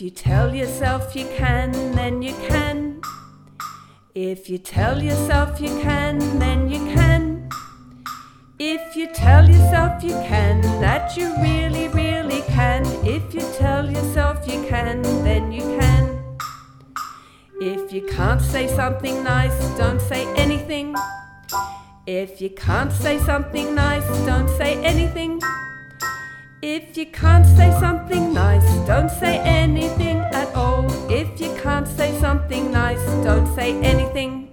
If you tell yourself you can, then you can. If you tell yourself you can, then you can. If you tell yourself you can, that you really, really can. If you tell yourself you can, then you can. If you can't say something nice, don't say anything. If you can't say something nice, don't say anything. If you can't say something nice, don't say anything at all. If you can't say something nice, don't say anything.